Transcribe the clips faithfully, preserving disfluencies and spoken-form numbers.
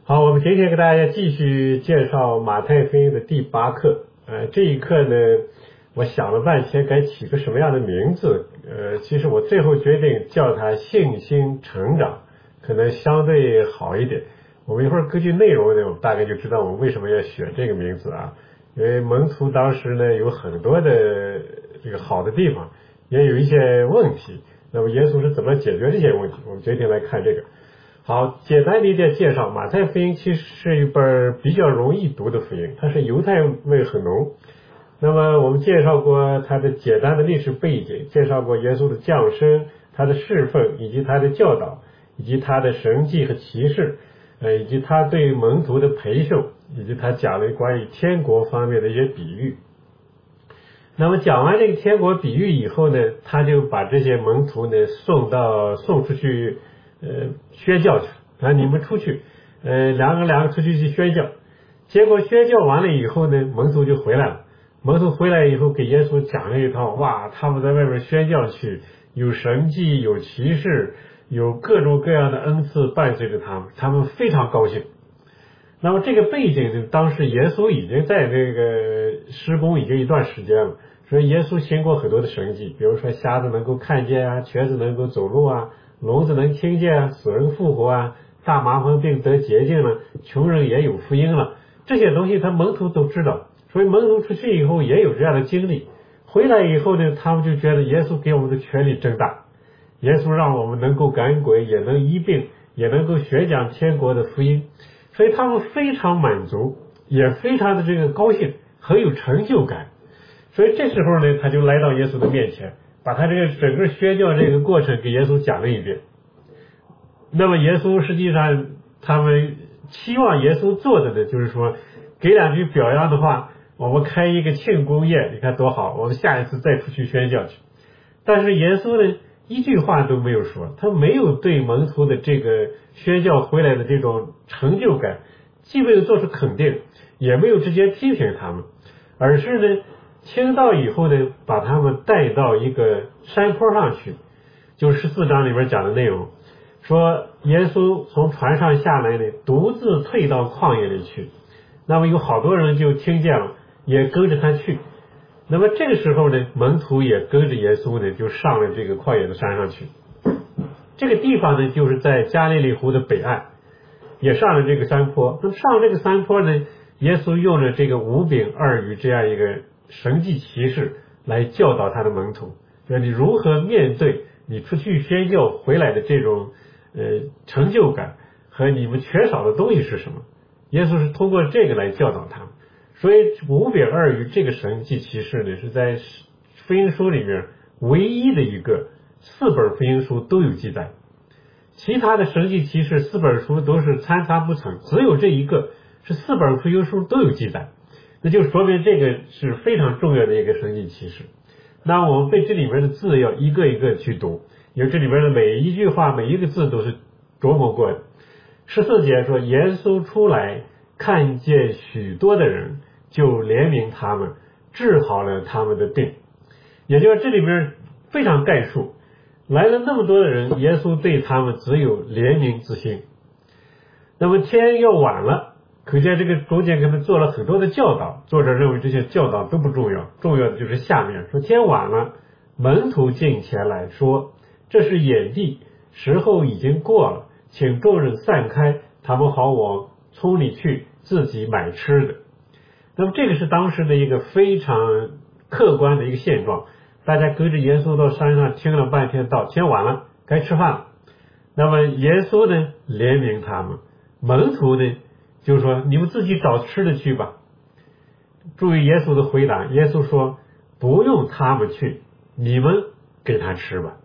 好，我们今天给大家继续介绍马太福音的第八课。呃，这一课呢，我想了半天该起个什么样的名字。呃，其实我最后决定叫它信心成长，可能相对好一点。我们一会儿根据内容呢，我们大概就知道我们为什么要选这个名字啊。因为门徒当时呢有很多的这个好的地方，也有一些问题。那么耶稣是怎么解决这些问题？我们决定来看这个。好，简单的一点介绍，马太福音其实是一本比较容易读的福音，它是犹太味很浓。那么我们介绍过它的简单的历史背景，介绍过耶稣的降生，他的侍奉，以及他的教导，以及他的神迹和奇事，呃，以及他对门徒的培训，以及他讲了关于天国方面的一些比喻。那么讲完这个天国比喻以后呢，他就把这些门徒呢送到送出去呃宣教去啊，你们出去呃两个两个出去去宣教。结果宣教完了以后呢，门徒就回来了。门徒回来以后给耶稣讲了一套，哇，他们在外面宣教去，有神迹，有奇事，有各种各样的恩赐伴随着他们，他们非常高兴。那么这个背景呢，当时耶稣已经在这个施工已经一段时间了，所以耶稣行过很多的神迹，比如说瞎子能够看见啊，瘸子能够走路啊，聋子能听见啊，死人复活啊，大麻风病得洁净了，穷人也有福音了，这些东西他门徒都知道，所以门徒出去以后也有这样的经历。回来以后呢，他们就觉得耶稣给我们的权力真大，耶稣让我们能够赶鬼，也能医病，也能够宣讲天国的福音，所以他们非常满足，也非常的这个高兴，很有成就感。所以这时候呢，他就来到耶稣的面前，把他这个整个宣教这个过程给耶稣讲了一遍。那么耶稣实际上他们期望耶稣做的呢，就是说给两句表扬的话，我们开一个庆功宴，你看多好，我们下一次再出去宣教去。但是耶稣呢一句话都没有说，他没有对门徒的这个宣教回来的这种成就感既没有做出肯定，也没有直接批评他们，而是呢听到以后呢把他们带到一个山坡上去，就十四章里边讲的内容，说耶稣从船上下来呢，独自退到旷野里去。那么有好多人就听见了，也跟着他去。那么这个时候呢，门徒也跟着耶稣呢，就上了这个旷野的山上去。这个地方呢，就是在加利利湖的北岸，也上了这个山坡。那么上这个山坡呢，耶稣用了这个五饼二鱼这样一个神迹奇事来教导他的门徒，就是你如何面对你出去宣教回来的这种呃成就感和你们缺少的东西是什么。耶稣是通过这个来教导他们。所以五饼二鱼这个神迹奇事呢，是在福音书里面唯一的一个，四本福音书都有记载，其他的神迹奇事四本书都是参差不成，只有这一个是四本福音书都有记载，那就说明这个是非常重要的一个神迹奇事。那我们被这里面的字要一个一个去读，因为这里面的每一句话每一个字都是琢磨过的。十四节说，耶稣出来看见许多的人，就怜悯他们，治好了他们的病。也就是这里边非常概述，来了那么多的人，耶稣对他们只有怜悯之心。那么天要晚了，可见这个中间给他们做了很多的教导，作者认为这些教导都不重要，重要的就是下面说天晚了，门徒进前来说，这是眼地，时候已经过了，请众人散开，他们好往村里去自己买吃的。那么这个是当时的一个非常客观的一个现状，大家跟着耶稣到山上听了半天道，天晚了该吃饭了。那么耶稣呢怜悯他们，门徒呢就说你们自己找吃的去吧。注意耶稣的回答，耶稣说不用他们去，你们给他吃吧。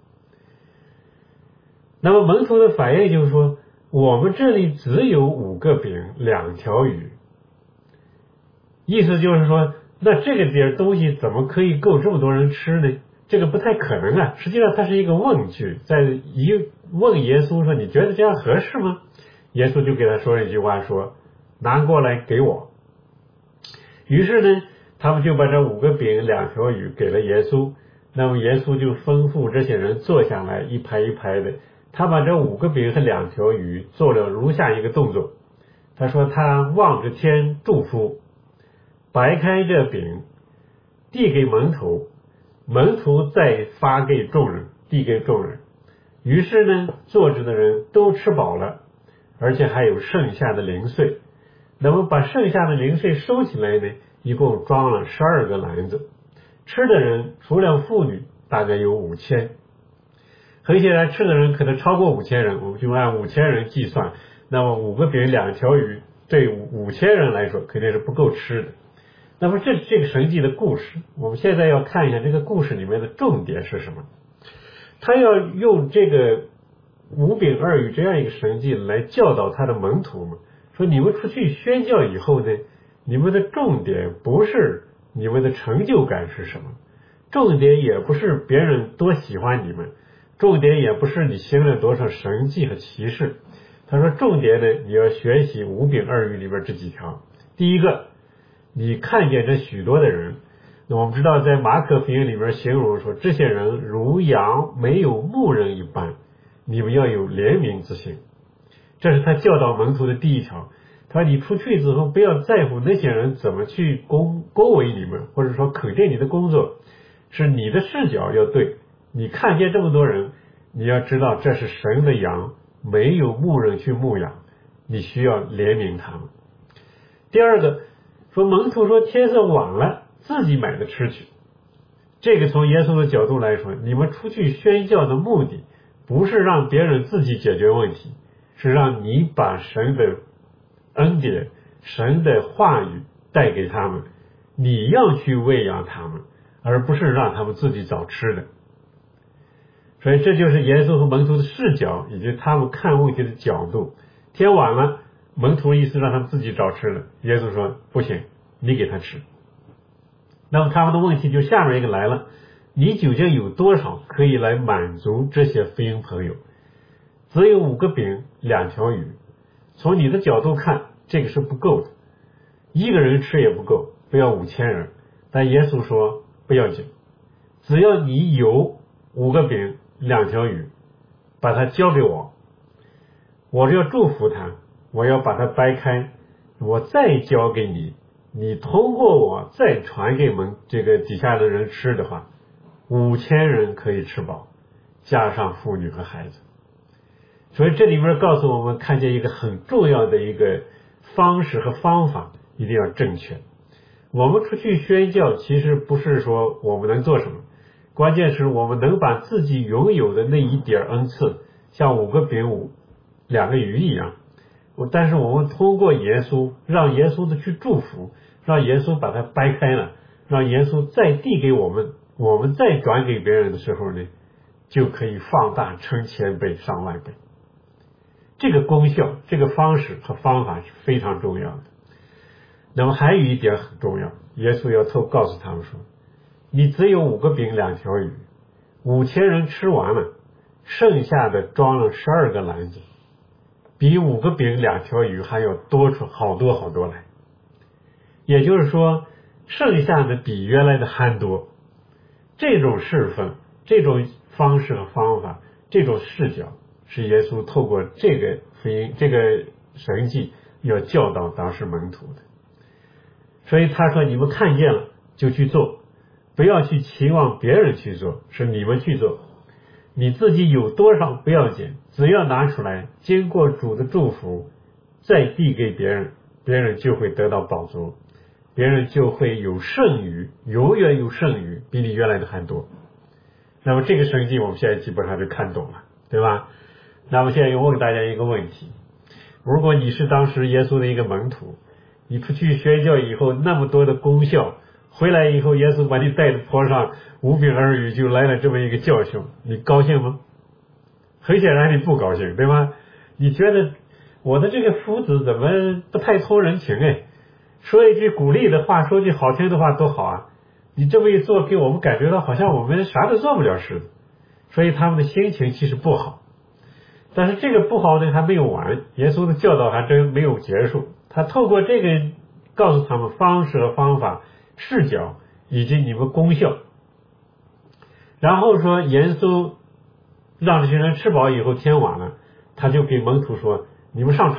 那么门徒的反应就是说，我们这里只有五个饼两条鱼，意思就是说，那这个点东西怎么可以够这么多人吃呢？这个不太可能啊。实际上它是一个问句，在一问耶稣说你觉得这样合适吗？耶稣就给他说了一句话，说拿过来给我。于是呢他们就把这五个饼两条鱼给了耶稣。那么耶稣就吩咐这些人坐下来，一排一排的，他把这五个饼和两条鱼做了如下一个动作， 他说他望着天祝福，掰开这饼递给门徒，门徒再发给众人，递给众人。于是呢，坐着的人都吃饱了，而且还有剩下的零碎。那么把剩下的零碎收起来呢，一共装了十二个篮子。吃的人除了妇女大概有五千，很显然吃的人可能超过五千人，我们就按五千人计算，那么五个饼两条鱼对五千人来说肯定是不够吃的。那么这是这个神迹的故事，我们现在要看一下这个故事里面的重点是什么。他要用这个五饼二鱼这样一个神迹来教导他的门徒们，说你们出去宣教以后呢，你们的重点不是你们的成就感是什么，重点也不是别人多喜欢你们，重点也不是你行了多少神迹和奇事。他说重点呢，你要学习五饼二鱼里边这几条。第一个，你看见这许多的人，那我们知道在马可福音里边形容说，这些人如羊没有牧人一般，你们要有怜悯之心。这是他教导门徒的第一条。他说你出去之后不要在乎那些人怎么去恭恭维你们，或者说肯定你的工作，是你的视角要对。你看见这么多人，你要知道这是神的羊，没有牧人去牧养，你需要怜悯他们。第二个说，门徒说天色晚了，自己买的吃去。这个从耶稣的角度来说，你们出去宣教的目的不是让别人自己解决问题，是让你把神的恩典、神的话语带给他们，你要去喂养他们，而不是让他们自己找吃的。所以这就是耶稣和门徒的视角以及他们看问题的角度。天晚了，门徒意思让他们自己找吃的，耶稣说不行，你给他吃。那么他们的问题就下面一个来了，你究竟有多少可以来满足这些福音朋友？只有五个饼两条鱼，从你的角度看这个是不够的，一个人吃也不够，不要五千人。但耶稣说不要紧，只要你有五个饼两条鱼，把它交给我，我要祝福他，我要把它掰开，我再交给你，你通过我再传给我们这个底下的人吃的话，五千人可以吃饱，加上妇女和孩子。所以这里面告诉我们，看见一个很重要的一个方式和方法一定要正确。我们出去宣教其实不是说我们能做什么，关键是我们能把自己拥有的那一点恩赐，像五个饼五两个鱼一样，但是我们通过耶稣，让耶稣的去祝福，让耶稣把它掰开了，让耶稣再递给我们，我们再转给别人的时候呢，就可以放大成千倍上万倍。这个功效，这个方式和方法是非常重要的。那么还有一点很重要，耶稣要透告诉他们说，你只有五个饼两条鱼，五千人吃完了，剩下的装了十二个篮子，比五个饼两条鱼还要多出好多好多来。也就是说，剩下的比原来的还多。这种侍奉，这种方式和方法，这种视角，是耶稣透过这个福音，这个神迹要教导当时门徒的。所以他说，你们看见了就去做，不要去期望别人去做，是你们去做。你自己有多少不要紧，只要拿出来，经过主的祝福再递给别人，别人就会得到饱足，别人就会有剩余，永远有剩余，比你原来的还多。那么这个神迹我们现在基本上就看懂了，对吧？那么现在又问大家一个问题，如果你是当时耶稣的一个门徒，你出去宣教以后那么多的功效，回来以后耶稣把你带着坡上五饼二鱼就来了这么一个教训，你高兴吗？很显然你不高兴，对吗？你觉得我的这个夫子怎么不太通人情哎？说一句鼓励的话，说句好听的话多好啊，你这么一做给我们感觉到好像我们啥都做不了似的，所以他们的心情其实不好。但是这个不好呢还没有完，耶稣的教导还真没有结束，他透过这个告诉他们方式和方法、视角以及你们功效。然后说耶稣让这些人吃饱以后天晚了，他就给门徒说，你们上船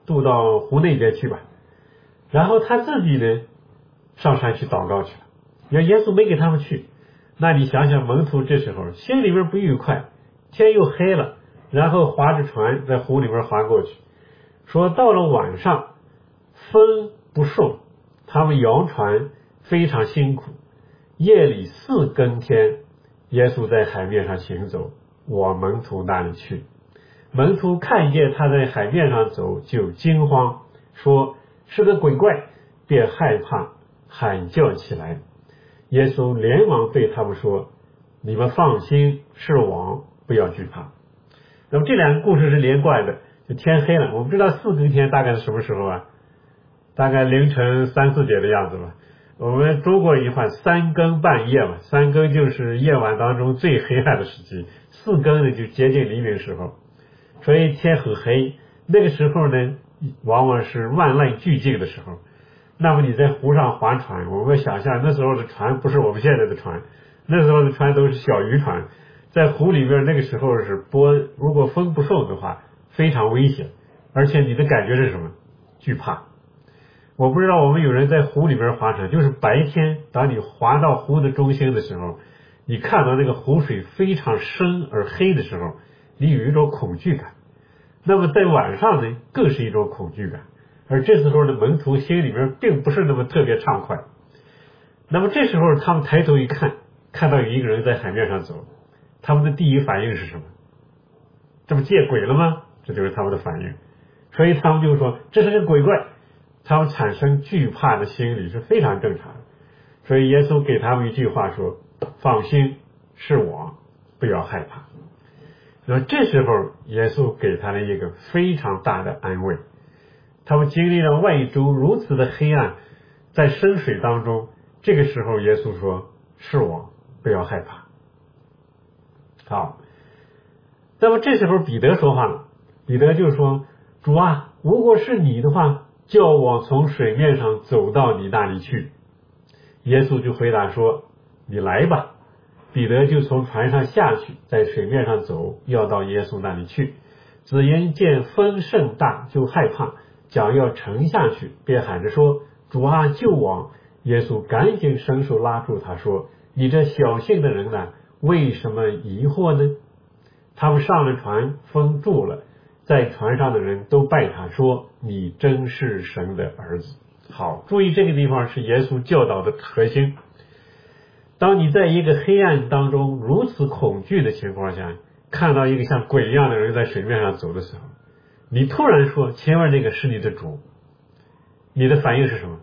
渡到湖那边去吧。然后他自己呢上山去祷告去了。要耶稣没给他们去，那你想想门徒这时候心里边不愉快，天又黑了，然后划着船在湖里边划过去，说到了晚上风不顺，他们摇船非常辛苦，夜里四更天，耶稣在海面上行走，往门徒那里去。门徒看见他在海面上走，就惊慌，说是个鬼怪，便害怕，喊叫起来。耶稣连忙对他们说，你们放心，是我，不要惧怕。那么这两个故事是连贯的，就天黑了，我们知道四更天大概是什么时候啊？大概凌晨三四点的样子吧。我们中国一话三更半夜嘛，三更就是夜晚当中最黑暗的时期，四更呢就接近黎明时候，所以天很黑。那个时候呢往往是万籁俱静的时候。那么你在湖上划船，我们想象那时候的船不是我们现在的船，那时候的船都是小渔船，在湖里边那个时候是波，如果风不顺的话非常危险，而且你的感觉是什么？惧怕。我不知道我们有人在湖里边划船，就是白天当你划到湖的中心的时候，你看到那个湖水非常深而黑的时候，你有一种恐惧感。那么在晚上呢更是一种恐惧感，而这时候的门徒心里面并不是那么特别畅快。那么这时候他们抬头一看，看到有一个人在海面上走，他们的第一反应是什么？这不见鬼了吗？这就是他们的反应。所以他们就说这是个鬼怪，他们产生惧怕的心理是非常正常的。所以耶稣给他们一句话说，放心，是我，不要害怕。那么这时候耶稣给他了一个非常大的安慰。他们经历了外周如此的黑暗，在深水当中，这个时候耶稣说，是我，不要害怕。好，那么这时候彼得说话了，彼得就说，主啊，如果是你的话，叫我从水面上走到你那里去。耶稣就回答说，你来吧。彼得就从船上下去，在水面上走，要到耶稣那里去。只因见风甚大，就害怕，将要沉下去，便喊着说，主啊，救我。耶稣赶紧伸手拉住他说，你这小信的人呢，为什么疑惑呢？他们上了船，风住了，在船上的人都拜他说，你真是神的儿子。好，注意这个地方是耶稣教导的核心。当你在一个黑暗当中如此恐惧的情况下，看到一个像鬼一样的人在水面上走的时候，你突然说前面那个是你的主，你的反应是什么？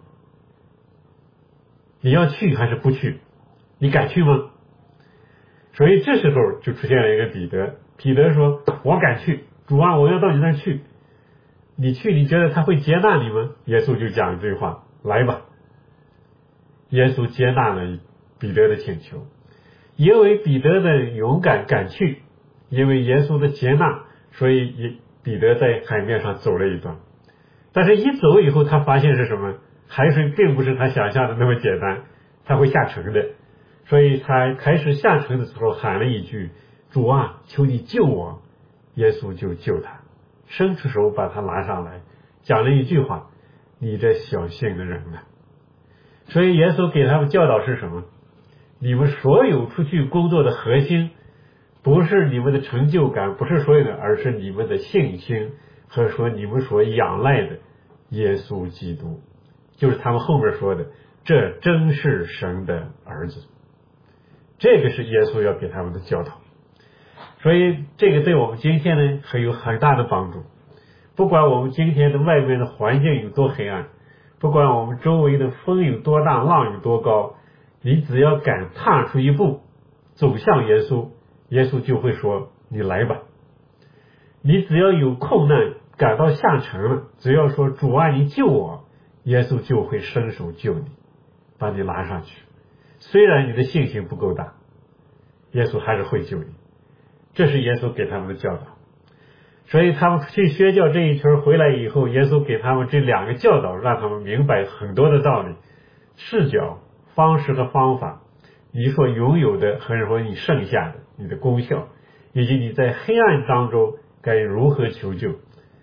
你要去还是不去？你敢去吗？所以这时候就出现了一个彼得，彼得说，我敢去，主啊，我要到你那儿去。你去，你觉得他会接纳你吗？耶稣就讲一句话，来吧。耶稣接纳了彼得的请求，因为彼得的勇敢敢去，因为耶稣的接纳，所以彼得在海面上走了一段。但是一走以后，他发现是什么？海水并不是他想象的那么简单，他会下沉的。所以他开始下沉的时候喊了一句，主啊，求你救我。耶稣就救他，伸出手把他拿上来，讲了一句话，你这小信的人呢？所以耶稣给他们教导是什么？你们所有出去工作的核心，不是你们的成就感，不是所有的，而是你们的信心和说你们所仰赖的耶稣基督，就是他们后面说的，这真是神的儿子。这个是耶稣要给他们的教导。所以这个对我们今天呢很有很大的帮助。不管我们今天的外面的环境有多黑暗，不管我们周围的风有多大，浪有多高，你只要敢踏出一步走向耶稣，耶稣就会说，你来吧。你只要有困难感到下沉了，只要说，主啊，你救我，耶稣就会伸手救你，把你拉上去。虽然你的信心不够大，耶稣还是会救你。这是耶稣给他们的教导。所以他们去宣教这一圈回来以后，耶稣给他们这两个教导，让他们明白很多的道理，视角、方式和方法，你所拥有的和说你剩下的，你的功效，以及你在黑暗当中该如何求救。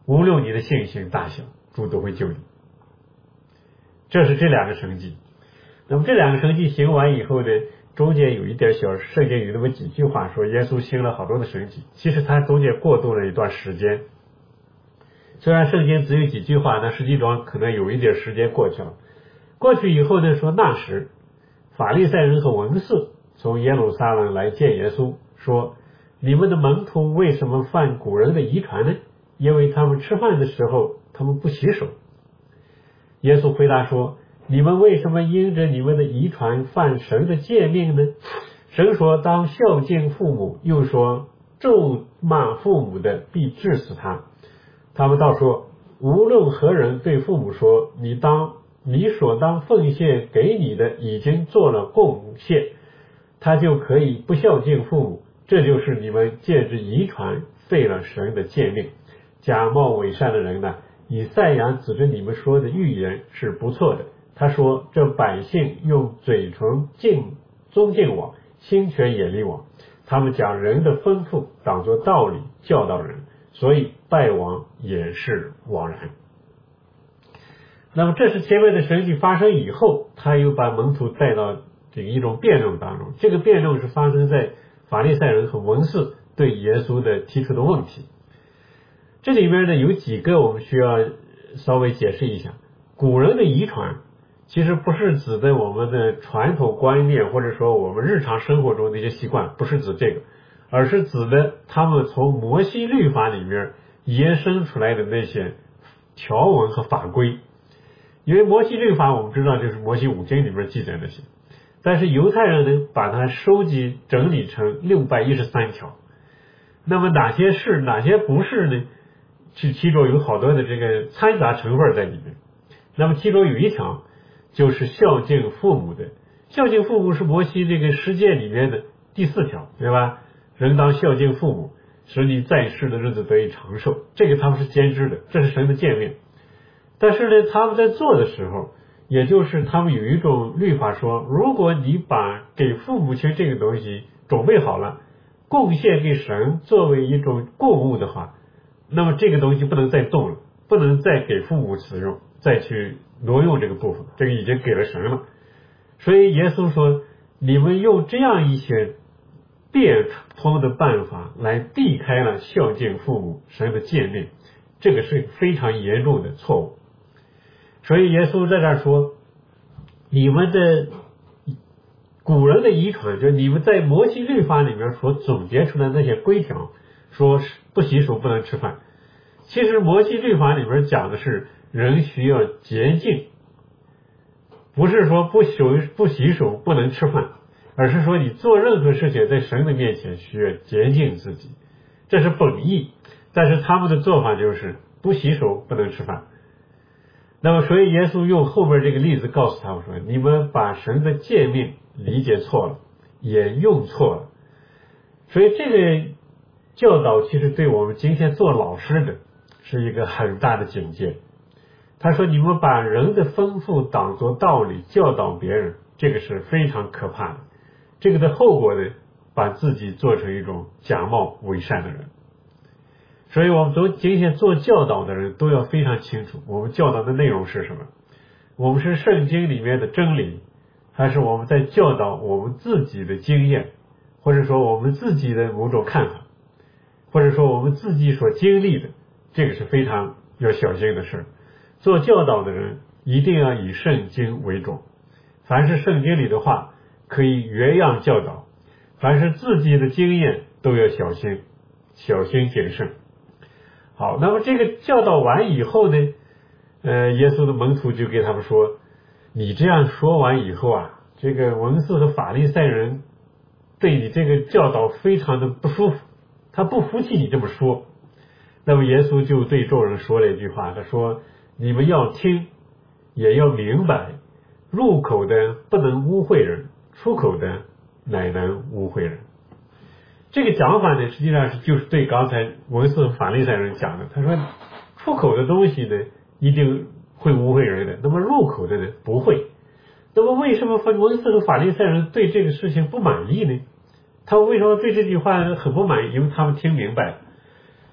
无论你的信心大小，主都会救你。这是这两个神迹。那么这两个神迹行完以后呢，中间有一点小圣经有那么几句话说耶稣行了好多的神迹，其实他中间过渡了一段时间。虽然圣经只有几句话，但实际上可能有一点时间过去了。过去以后呢，说那时法利赛人和文士从耶路撒冷来见耶稣，说你们的门徒为什么犯古人的遗传呢？因为他们吃饭的时候他们不洗手。耶稣回答说，你们为什么因着你们的遗传犯神的诫命呢？神说当孝敬父母，又说咒骂父母的必治死他。他们倒说，无论何人对父母说你当你所当奉献给你的已经做了贡献，他就可以不孝敬父母，这就是你们借着遗传废了神的诫命。假冒伪善的人呢，以赛亚指着你们说的预言是不错的。他说这百姓用嘴唇敬尊敬我，心却远离我，他们将人的吩咐当作道理教导人，所以败亡也是枉然。那么这是前面的神迹发生以后，他又把门徒带到这个一种辩论当中。这个辩论是发生在法利赛人和文士对耶稣的提出的问题。这里面呢有几个我们需要稍微解释一下。古人的遗传其实不是指的我们的传统观念，或者说我们日常生活中的一些习惯，不是指这个，而是指的他们从摩西律法里面延伸出来的那些条文和法规。因为摩西律法我们知道就是摩西五经里面记载那些，但是犹太人呢把它收集整理成六百一十三条。那么哪些是哪些不是呢？是其中有好多的这个掺杂成分在里面。那么其中有一条就是孝敬父母的，孝敬父母是摩西这个十诫里面的第四条，对吧？人当孝敬父母，使你在世的日子得以长寿，这个他们是先知的，这是神的诫命。但是呢他们在做的时候，也就是他们有一种律法说，如果你把给父母亲这个东西准备好了，贡献给神作为一种供物的话，那么这个东西不能再动了，不能再给父母使用，再去挪用这个部分，这个已经给了神了。所以耶稣说，你们用这样一些变通的办法来避开了孝敬父母神的诫命，这个是非常严重的错误。所以耶稣在这儿说，你们的古人的遗传，就是你们在摩西律法里面所总结出来的那些规条，说不洗手不能吃饭。其实摩西律法里面讲的是人需要洁净，不是说不洗不洗手不能吃饭，而是说你做任何事情在神的面前需要洁净自己，这是本意。但是他们的做法就是不洗手不能吃饭。那么所以耶稣用后面这个例子告诉他们说，你们把神的诫命理解错了，也用错了。所以这个教导其实对我们今天做老师的是一个很大的警戒。他说你们把人的吩咐当作道理教导别人，这个是非常可怕的。这个的后果呢，把自己做成一种假冒伪善的人。所以我们从今天做教导的人都要非常清楚，我们教导的内容是什么。我们是圣经里面的真理，还是我们在教导我们自己的经验，或者说我们自己的某种看法，或者说我们自己所经历的，这个是非常要小心的事。做教导的人一定要以圣经为重，凡是圣经里的话可以原样教导，凡是自己的经验都要小心小心谨慎。好，那么这个教导完以后呢，呃，耶稣的门徒就给他们说，你这样说完以后啊，这个文士和法利赛人对你这个教导非常的不舒服，他不服气你这么说。那么耶稣就对众人说了一句话，他说，你们要听也要明白，入口的不能污秽人，出口的乃能污秽人。这个讲法呢，实际上是就是对刚才文士和法利赛人讲的。他说出口的东西呢一定会污秽人的，那么入口的呢不会。那么为什么文士和法利赛人对这个事情不满意呢？他们为什么对这句话很不满意？因为他们听明白了，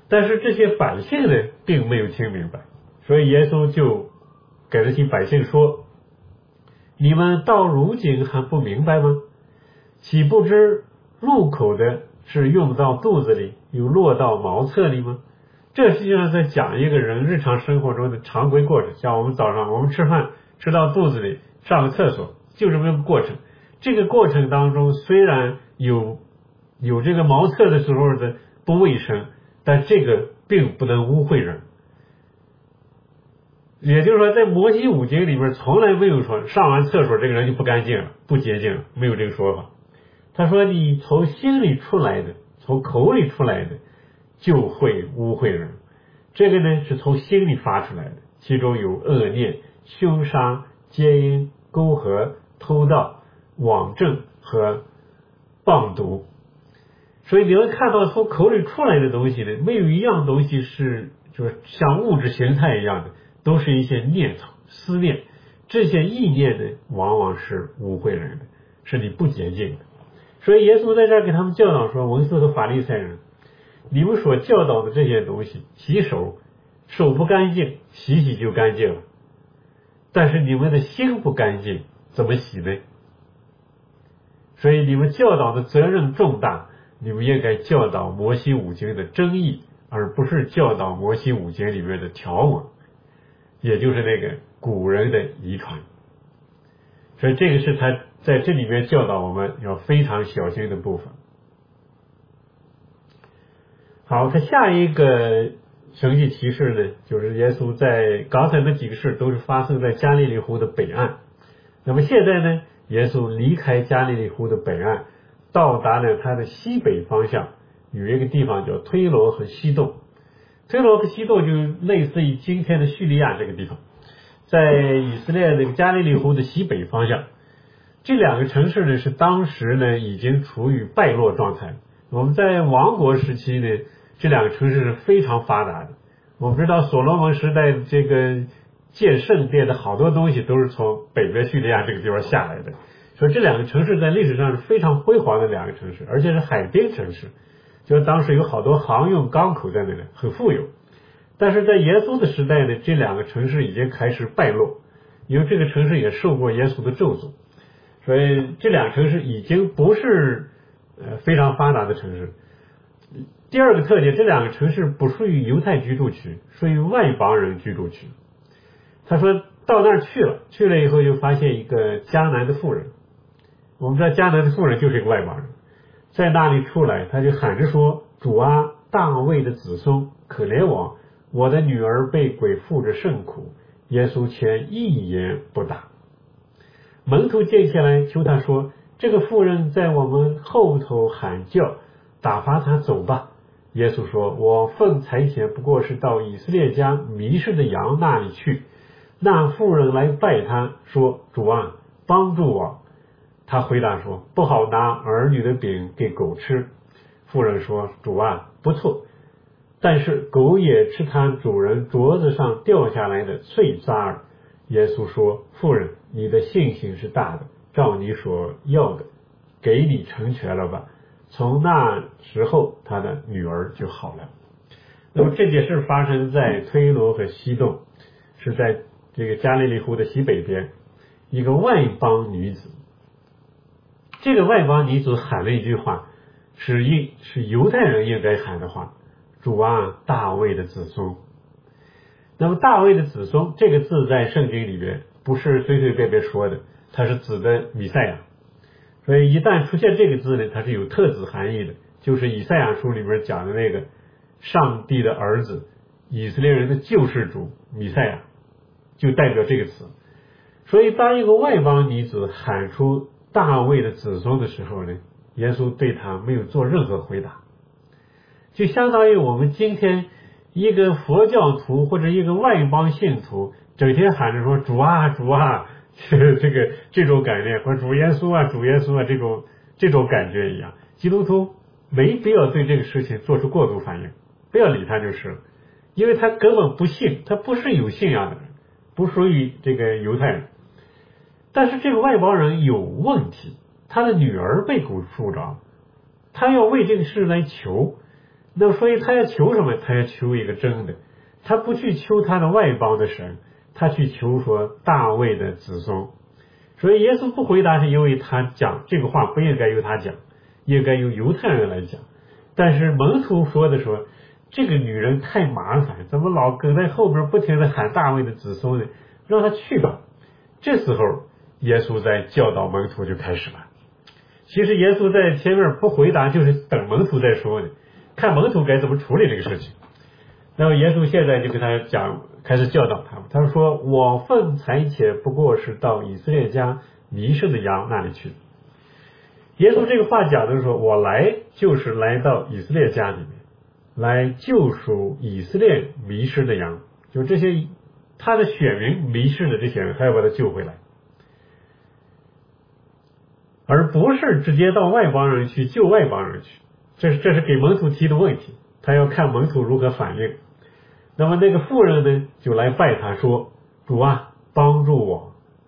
但是这些百姓呢并没有听明白，所以耶稣就给这些百姓说，你们到如今还不明白吗？岂不知入口的是用到肚子里，又落到茅厕里吗？这实际上在讲一个人日常生活中的常规过程，像我们早上我们吃饭吃到肚子里，上个厕所，就这么个过程。这个过程当中虽然有有这个茅厕的时候的不卫生，但这个并不能污秽人。也就是说，在摩西五经里面从来没有说上完厕所这个人就不干净了，不洁净了，没有这个说法。他说你从心里出来的，从口里出来的就会污秽人。这个呢是从心里发出来的，其中有恶念、凶杀、奸淫、勾合、偷盗、妄证和谤毒。所以你会看到从口里出来的东西呢，没有一样东西是就是像物质形态一样的，都是一些念头、思念。这些意念呢，往往是污秽人的，是你不洁净的。所以耶稣在这儿给他们教导说，文士和法利赛人，你们所教导的这些东西，洗手，手不干净，洗洗就干净了。但是你们的心不干净，怎么洗呢？所以你们教导的责任重大，你们应该教导摩西五经的真义，而不是教导摩西五经里面的条文，也就是那个古人的遗传。所以这个是他在这里面教导我们要非常小心的部分。好，他下一个神迹提示呢，就是耶稣在刚才那几个事都是发生在加利利湖的北岸。那么现在呢，耶稣离开加利利湖的北岸，到达了他的西北方向，有一个地方叫推罗和西顿。推罗和西顿就类似于今天的叙利亚这个地方，在以色列那个加利利湖的西北方向。这两个城市呢是当时呢已经处于败落状态。我们在王国时期呢，这两个城市是非常发达的。我们知道所罗门时代这个建圣殿的好多东西都是从北边叙利亚这个地方下来的，所以这两个城市在历史上是非常辉煌的两个城市，而且是海滨城市，就是当时有好多航运港口在那里，很富有。但是在耶稣的时代呢，这两个城市已经开始败落，因为这个城市也受过耶稣的咒诅，所以这两个城市已经不是呃非常发达的城市。第二个特点，这两个城市不属于犹太居住区，属于外邦人居住区。他说到那儿去了，去了以后就发现一个迦南的妇人。我们知道迦南的妇人就是一个外邦人，在那里出来，他就喊着说，主啊，大卫的子孙，可怜我，我的女儿被鬼附着甚苦。耶稣却一言不答。门徒见下来求他说，这个妇人在我们后头喊叫，打发他走吧。耶稣说，我奉差遣不过是到以色列家迷失的羊那里去。那妇人来拜他说，主啊，帮助我。他回答说，不好拿儿女的饼给狗吃。妇人说，主啊，不错，但是狗也吃它主人桌子上掉下来的碎渣儿。耶稣说，妇人，你的信心是大的，照你所要的给你成全了吧。从那时候他的女儿就好了。那么这件事发生在推罗和西顿，是在这个加利利湖的西北边，一个外邦女子。这个外邦女子喊了一句话，是应是犹太人应该喊的话，主啊，大卫的子孙。那么大卫的子孙这个字在圣经里面不是随随便便说的，它是指的弥赛亚。所以一旦出现这个字呢，它是有特指含义的，就是以赛亚书里面讲的那个上帝的儿子，以色列人的救世主弥赛亚，就代表这个词。所以当一个外邦女子喊出大卫的子孙的时候呢，耶稣对他没有做任何回答，就相当于我们今天一个佛教徒或者一个外邦信徒整天喊着说主啊主啊，这个这种感觉，或者主耶稣啊主耶稣啊，这种这种感觉一样。基督徒没必要对这个事情做出过度反应，不要理他就是了，因为他根本不信，他不是有信仰的人，不属于这个犹太人。但是这个外邦人有问题，他的女儿被鬼附着，他要为这个事来求， 那么所以他要求什么？他要求一个真的，他不去求他的外邦的神，他去求说大卫的子孙。所以耶稣不回答，是因为他讲这个话不应该由他讲，应该由犹太人来讲。但是门徒说的说，这个女人太麻烦，怎么老跟在后边不停的喊大卫的子孙呢？让他去吧。这时候耶稣在教导门徒就开始了。其实耶稣在前面不回答，就是等门徒再说呢，看门徒该怎么处理这个事情。那么耶稣现在就跟他讲，开始教导他们。他说：“我奉差遣不过是到以色列家迷失的羊那里去。”耶稣这个话讲的是说，我来就是来到以色列家里面，来救赎以色列迷失的羊，就这些他的选民迷失的这些人，他要把他救回来，而不是直接到外邦人去救外邦人去。这是这是给门徒提的问题，他要看门徒如何反应。那么那个妇人呢，就来拜他说：“主啊，帮助我。”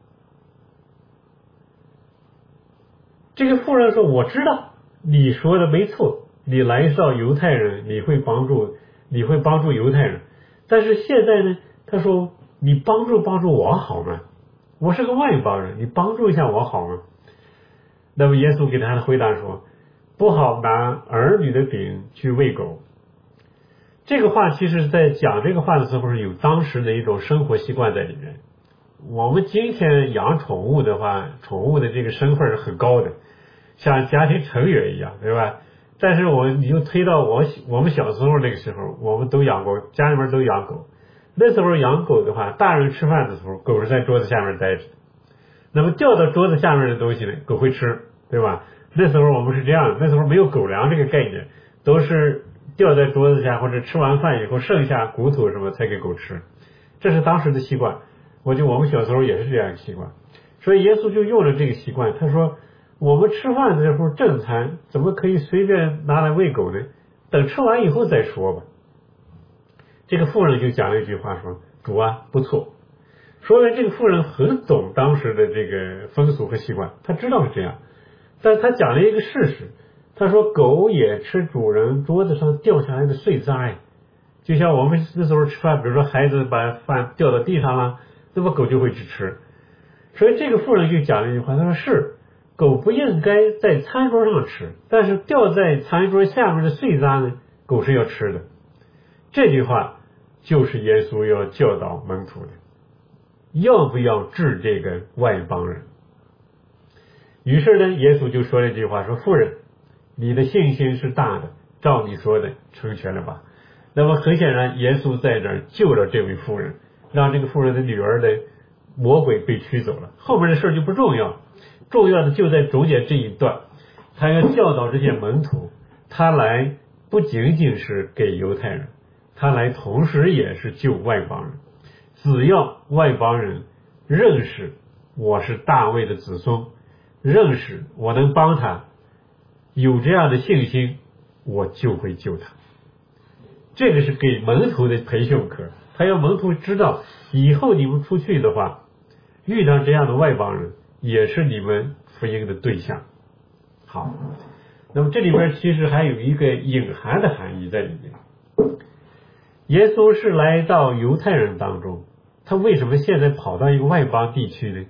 这个妇人说：“我知道你说的没错，你来到犹太人，你会帮助你会帮助犹太人，但是现在呢，他说你帮助帮助我好吗？我是个外邦人，你帮助一下我好吗？”那么耶稣给他的回答说：“不好拿儿女的饼去喂狗。”这个话其实在讲这个话的时候是有当时的一种生活习惯在里面。我们今天养宠物的话，宠物的这个身份是很高的，像家庭成员一样，对吧？但是我你就推到我我们小时候那个时候，我们都养过，家里面都养狗。那时候养狗的话，大人吃饭的时候，狗是在桌子下面待着，那么掉到桌子下面的东西呢，狗会吃，对吧？那时候我们是这样的，那时候没有狗粮这个概念，都是掉在桌子下，或者吃完饭以后剩下骨头什么才给狗吃，这是当时的习惯。我就我们小时候也是这样的习惯，所以耶稣就用了这个习惯。他说我们吃饭的时候正餐怎么可以随便拿来喂狗呢？等吃完以后再说吧。这个妇人就讲了一句话说：“主啊，不错。”说明这个妇人很懂当时的这个风俗和习惯，他知道是这样，但是他讲了一个事实。他说狗也吃主人桌子上掉下来的碎渣呀，就像我们那时候吃饭，比如说孩子把饭掉到地上了，那么狗就会去吃。所以这个妇人就讲了一句话，他说是狗不应该在餐桌上吃，但是掉在餐桌下面的碎渣呢，狗是要吃的。这句话就是耶稣要教导门徒的，要不要治这个外邦人。于是呢，耶稣就说了一句话，说妇人，你的信心是大的，照你说的成全了吧。那么很显然耶稣在这儿救了这位妇人，让这个妇人的女儿的魔鬼被驱走了，后面的事就不重要，重要的就在中间这一段，他要教导这些门徒，他来不仅仅是给犹太人，他来同时也是救外邦人。只要外邦人认识我是大卫的子孙，认识我能帮他，有这样的信心，我就会救他。这个是给门徒的培训课，他要门徒知道以后你们出去的话，遇到这样的外邦人也是你们福音的对象。好，那么这里边其实还有一个隐含的含义在里面。耶稣是来到犹太人当中，他为什么现在跑到一个外邦地区呢？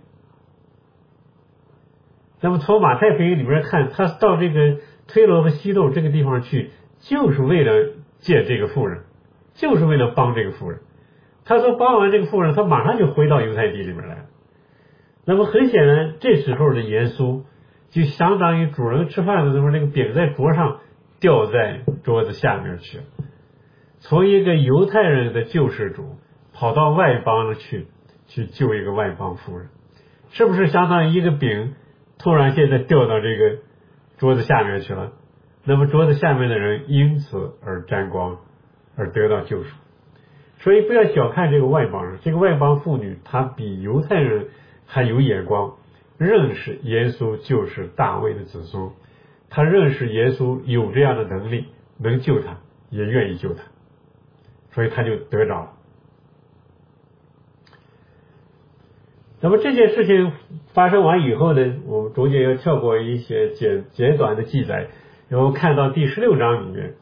那么从马太福音里面看，他到这个推罗和西顿这个地方去，就是为了见这个妇人，就是为了帮这个妇人。他说帮完这个妇人，他马上就回到犹太地里面来了。那么很显然，这时候的耶稣就相当于主人吃饭的时候，那个饼在桌上掉在桌子下面去了。从一个犹太人的救世主跑到外邦了去，去救一个外邦妇人，是不是相当于一个饼突然现在掉到这个桌子下面去了？那么桌子下面的人因此而沾光，而得到救赎。所以不要小看这个外邦人，这个外邦妇女她比犹太人还有眼光，认识耶稣就是大卫的子孙，她认识耶稣有这样的能力能救她，也愿意救她，所以她就得着了。那么这件事情发生完以后呢，我们中间要跳过一些简简短的记载，然后看到第十六章里面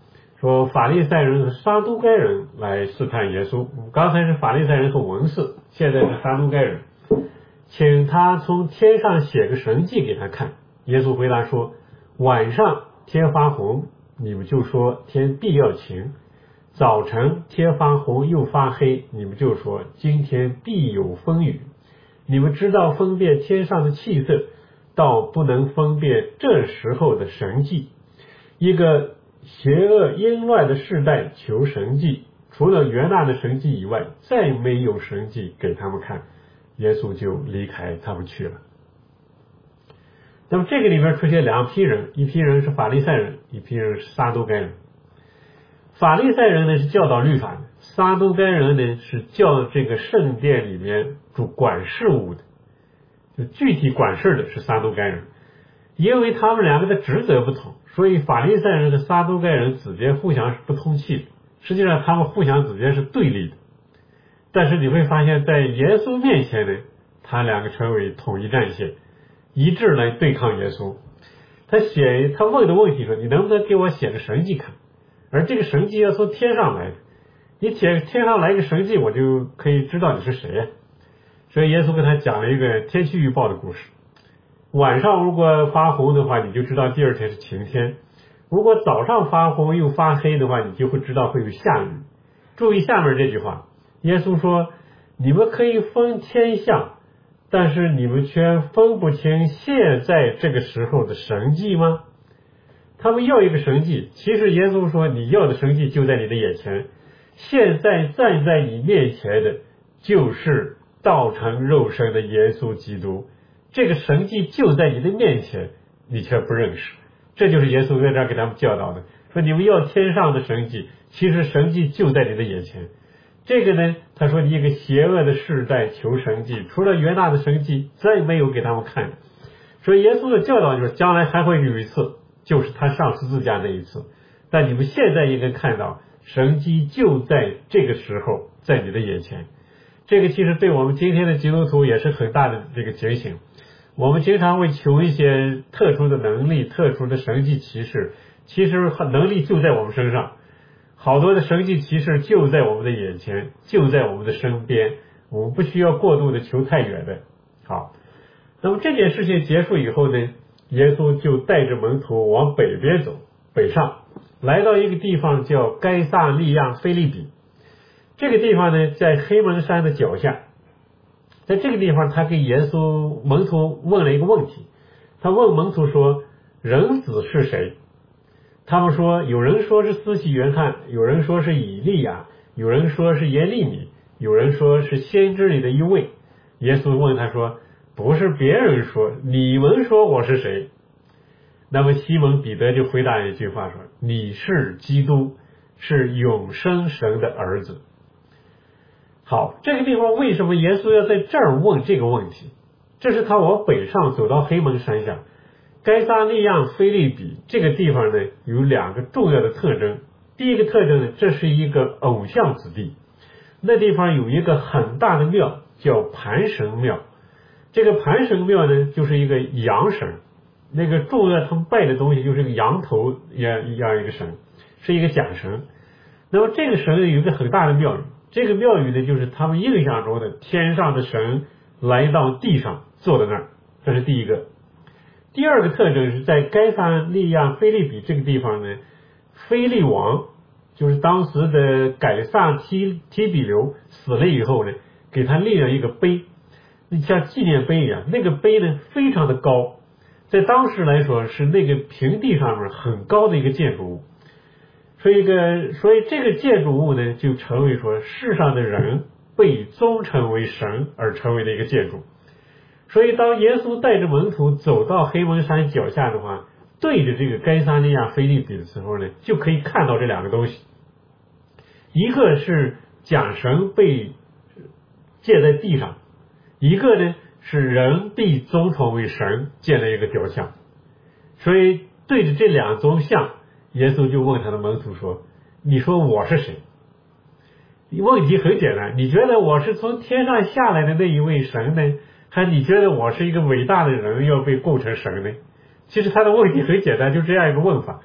说法利赛人和撒都该人来试探耶稣。刚才是法利赛人和文士，现在是撒都该人，请他从天上写个神迹给他看。耶稣回答说，晚上天发红，你们就说天必要晴；早晨天发红又发黑，你们就说今天必有风雨。你们知道分辨天上的气色，倒不能分辨这时候的神迹。一个邪恶淫乱的世代求神迹，除了约纳的神迹以外，再没有神迹给他们看。耶稣就离开他们去了。那么这个里面出现两批人，一批人是法利赛人，一批人是撒都该人。法利赛人呢是教导律法的，撒都该人呢是教这个圣殿里面主管事务的，就具体管事的是撒都该人。因为他们两个的职责不同，所以法利赛人和撒都该人之间互相是不通气的，实际上他们互相之间是对立的。但是你会发现在耶稣面前呢，他两个成为统一战线，一致来对抗耶稣。他写他问的问题说，你能不能给我写个神迹看？而这个神迹要从天上来的，你写天上来一个神迹，我就可以知道你是谁呀。所以耶稣跟他讲了一个天气预报的故事。晚上如果发红的话，你就知道第二天是晴天；如果早上发红又发黑的话，你就会知道会有下雨。注意下面这句话，耶稣说，你们可以分天象，但是你们却分不清现在这个时候的神迹吗？他们要一个神迹，其实耶稣说，你要的神迹就在你的眼前，现在站在你面前的就是道成肉身的耶稣基督，这个神迹就在你的面前，你却不认识。这就是耶稣在这儿给他们教导的，说你们要天上的神迹，其实神迹就在你的眼前。这个呢，他说你一个邪恶的世代求神迹，除了约纳的神迹再没有给他们看。所以耶稣的教导就是将来还会有一次，就是他上十字架那一次，但你们现在应该看到神迹就在这个时候在你的眼前。这个其实对我们今天的基督徒也是很大的这个警醒。我们经常会求一些特殊的能力，特殊的神迹奇事，其实能力就在我们身上，好多的神迹奇事就在我们的眼前，就在我们的身边，我们不需要过度的求太远的。好，那么这件事情结束以后呢，耶稣就带着门徒往北边走，北上，来到一个地方叫该撒利亚腓立比。这个地方呢在黑门山的脚下。在这个地方他给耶稣门徒问了一个问题，他问门徒说，人子是谁？他们说，有人说是施洗约翰，有人说是以利亚，有人说是耶利米，有人说是先知里的一位。耶稣问他说，不是别人说，你们说我是谁？那么西门彼得就回答一句话说，你是基督，是永生神的儿子。好，这个地方为什么耶稣要在这儿问这个问题？这是他往北上走到黑门山下，该撒利亚腓立比这个地方呢有两个重要的特征。第一个特征呢，这是一个偶像之地，那地方有一个很大的庙叫盘神庙。这个盘神庙呢就是一个羊神，那个重要他们拜的东西就是一个羊头一样一样一个神，是一个假神。那么这个神有一个很大的庙宇，这个庙宇呢就是他们印象中的天上的神来到地上坐在那儿，这是第一个。第二个特征是在该撒利亚腓立比这个地方呢，腓利王就是当时的改撒提提比留死了以后呢，给他立了一个碑，像纪念碑一样，那个碑呢非常的高，在当时来说是那个平地上面很高的一个建筑物。所以个所以这个建筑物呢就成为说世上的人被尊称为神而成为的一个建筑。所以当耶稣带着门徒走到黑门山脚下的话，对着这个该撒利亚腓立比的时候呢，就可以看到这两个东西。一个是假神被建在地上，一个呢是人被尊崇为神建了一个雕像。所以对着这两种像，耶稣就问他的门徒说，你说我是谁？问题很简单，你觉得我是从天上下来的那一位神呢，还你觉得我是一个伟大的人要被构成神呢？其实他的问题很简单，就这样一个问法。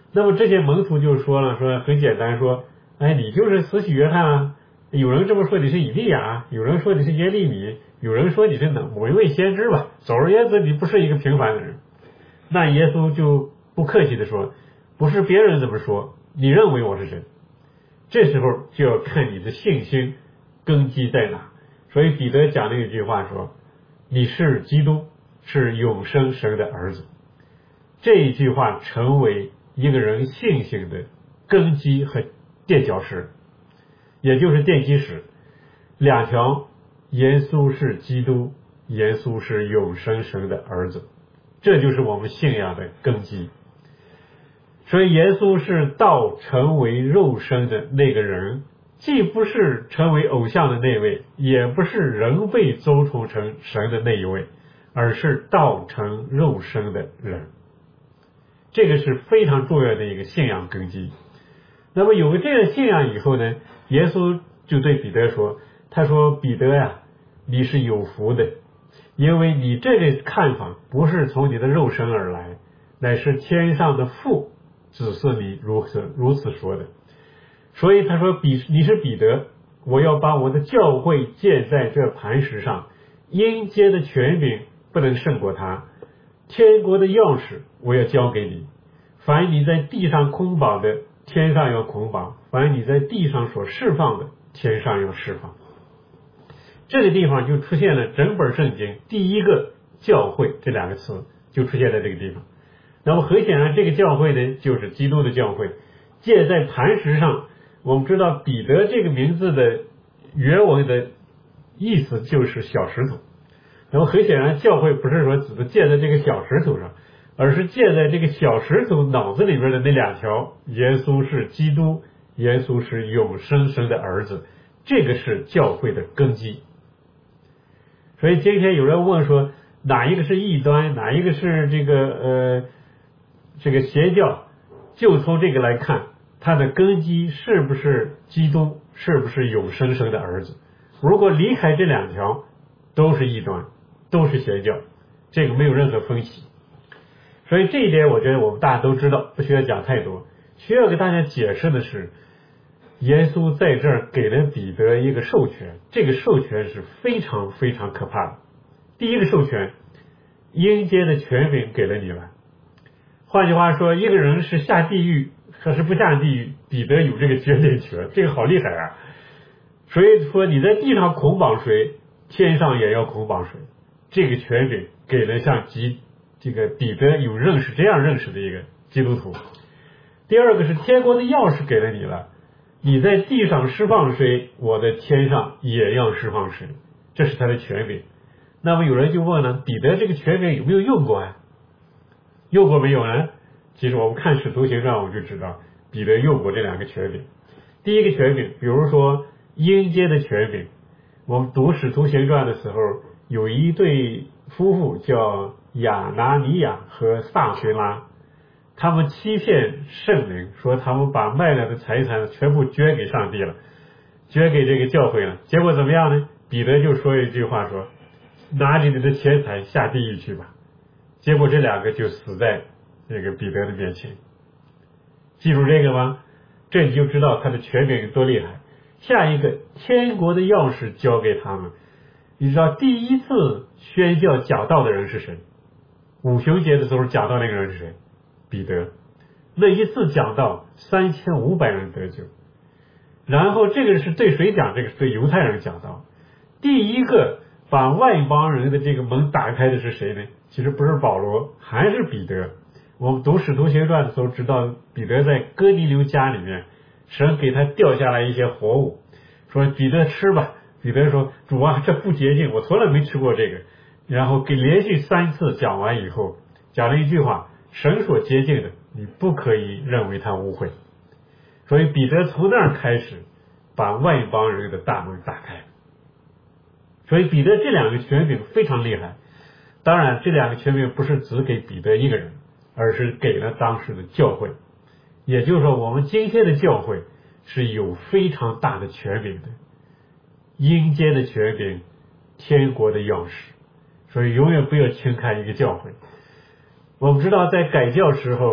那么这些门徒就说了，说很简单说，哎，你就是慈禧约翰啊，有人这么说你是以利亚，有人说你是耶利米，有人说你是某一位先知吧，总而言之你不是一个平凡的人。那耶稣就不客气的说，不是别人这么说，你认为我是谁？这时候就要看你的信心根基在哪。所以彼得讲了一句话说，你是基督，是永生神的儿子。这一句话成为一个人信心的根基和垫脚石，也就是奠基石。两条，耶稣是基督，耶稣是永生神的儿子，这就是我们信仰的根基。所以耶稣是道成为肉身的那个人，既不是成为偶像的那位，也不是人被周重成神的那一位，而是道成肉身的人。这个是非常重要的一个信仰根基。那么有了这个信仰以后呢，耶稣就对彼得说，他说彼得呀，你是有福的，因为你这个看法不是从你的肉身而来，乃是天上的父指示你如此如此说的。所以他说彼你是彼得，我要把我的教会建在这磐石上，阴间的权柄不能胜过他，天国的钥匙我要交给你，凡你在地上捆绑的，天上要捆绑，凡你在地上所释放的，天上要释放。这个地方就出现了整本圣经第一个教会这两个词就出现在这个地方。那么很显然这个教会呢，就是基督的教会，建在磐石上。我们知道彼得这个名字的原文的意思就是小石头，那么很显然教会不是说指的建在这个小石头上，而是建在这个小石头脑子里边的那两条，耶稣是基督，耶稣是永生神的儿子，这个是教会的根基。所以今天有人问说，哪一个是异端，哪一个是这个呃这个邪教，就从这个来看，它的根基是不是基督，是不是永生神的儿子。如果离开这两条，都是异端，都是邪教，这个没有任何分歧。所以这一点我觉得我们大家都知道，不需要讲太多。需要给大家解释的是，耶稣在这儿给了彼得一个授权，这个授权是非常非常可怕的。第一个授权，阴间的权柄给了你了。换句话说，一个人是下地狱还是不下地狱，彼得有这个决定权，这个好厉害啊！所以说你在地上捆绑谁，天上也要捆绑谁，这个权柄给了像基这个彼得有认识这样认识的一个基督徒。第二个是天国的钥匙给了你了，你在地上释放谁，我在天上也要释放谁，这是他的权柄。那么有人就问了，彼得这个权柄有没有用过啊？用过没有呢？其实我们看使徒行传我们就知道彼得用过这两个权柄。第一个权柄，比如说阴间的权柄，我们读使徒行传的时候，有一对夫妇叫亚拿尼亚和撒非拉，他们欺骗圣灵，说他们把卖了的财产全部捐给上帝了，捐给这个教会了。结果怎么样呢？彼得就说一句话说，拿着你的钱财下地狱去吧。结果这两个就死在这个彼得的面前。记住这个吗？这你就知道他的权柄有多厉害。下一个，天国的钥匙交给他们。你知道第一次宣教讲道的人是谁？五旬节的时候讲道那个人是谁？彼得。那一次讲道三千五百人得救。然后这个是对谁讲？这个是对犹太人讲道。第一个把外邦人的这个门打开的是谁呢？其实不是保罗，还是彼得。我们读使徒行传的时候知道，彼得在哥尼流家里面，神给他掉下来一些活物，说彼得吃吧。彼得说，主啊，这不洁净，我从来没吃过这个。然后给连续三次讲完以后，讲了一句话，神所洁净的，你不可以认为他污秽。所以彼得从那儿开始把外邦人的大门打开。所以彼得这两个权柄非常厉害。当然这两个权柄不是只给彼得一个人，而是给了当时的教会。也就是说我们今天的教会是有非常大的权柄的，阴间的权柄，天国的钥匙。所以永远不要轻看一个教会。我们知道在改教时候，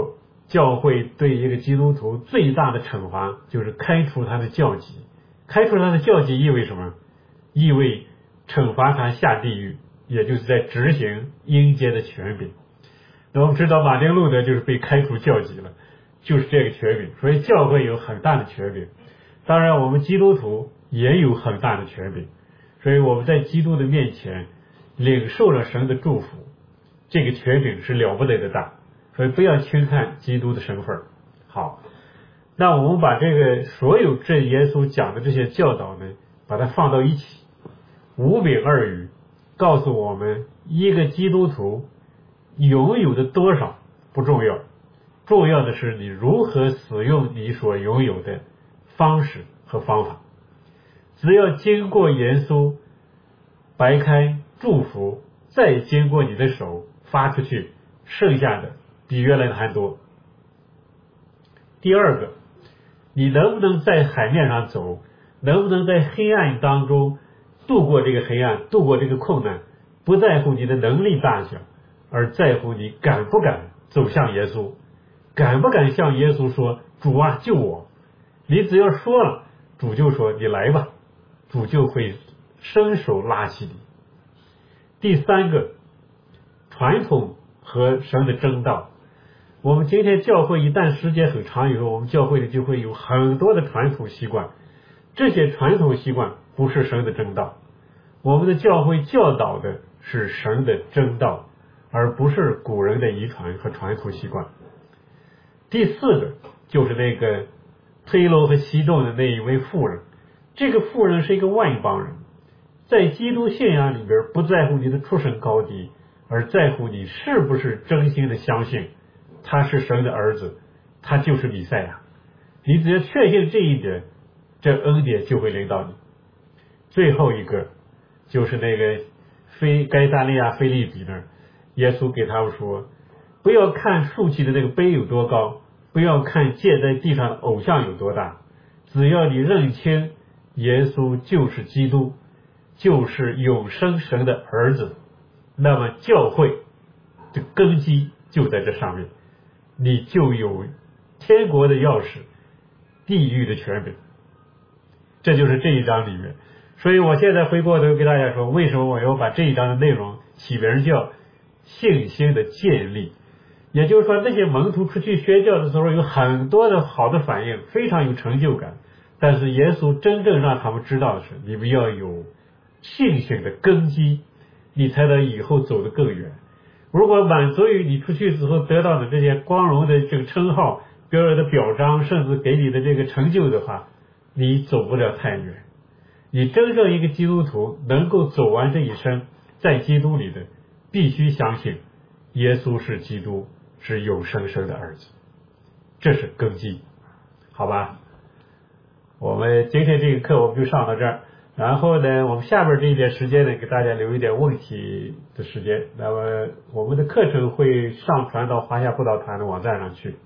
教会对一个基督徒最大的惩罚就是开除他的教籍。开除他的教籍意味什么？意味惩罚他下地狱，也就是在执行阴间的权柄。那我们知道马丁路德就是被开除教籍了，就是这个权柄。所以教会有很大的权柄，当然我们基督徒也有很大的权柄。所以我们在基督的面前领受了神的祝福，这个权柄是了不得的大，所以不要轻看基督的身份。好，那我们把这个所有这耶稣讲的这些教导呢，把它放到一起，五饼二鱼告诉我们，一个基督徒拥有的多少不重要，重要的是你如何使用你所拥有的方式和方法。只要经过耶稣白开祝福，再经过你的手发出去，剩下的比原来的还多。第二个，你能不能在海面上走，能不能在黑暗当中度过这个黑暗，度过这个困难，不在乎你的能力大小，而在乎你敢不敢走向耶稣，敢不敢向耶稣说，主啊救我。你只要说了，主就说你来吧，主就会伸手拉起你。第三个，传统和神的真道。我们今天教会一旦时间很长以后，我们教会里就会有很多的传统习惯，这些传统习惯不是神的真道。我们的教会教导的是神的真道，而不是古人的遗传和传统习惯。第四个就是那个推罗和西顿的那一位妇人，这个妇人是一个外邦人，在基督信仰里边不在乎你的出身高低，而在乎你是不是真心的相信他是神的儿子，他就是弥赛亚。你只要确信这一点，这恩典就会临到你。最后一个就是那个非该撒利亚腓利比那儿，耶稣给他们说，不要看竖起的那个碑有多高，不要看建在地上的偶像有多大，只要你认清耶稣就是基督，就是永生神的儿子，那么教会的根基就在这上面，你就有天国的钥匙，地狱的权柄。这就是这一章里面。所以我现在回过头给大家说，为什么我要把这一章的内容起名叫信心的建立。也就是说，那些门徒出去宣教的时候有很多的好的反应，非常有成就感，但是耶稣真正让他们知道的是，你们要有信心的根基，你才能以后走得更远。如果满足于你出去之后得到的这些光荣的这个称号、别人的表彰，甚至给你的这个成就的话，你走不了太远。你真正一个基督徒能够走完这一生，在基督里的，必须相信耶稣是基督，是永生生的儿子，这是根基。好吧，我们今天这个课我们就上到这儿。然后呢，我们下边这一点时间呢，给大家留一点问题的时间。那么我们的课程会上传到华夏布道团的网站上去。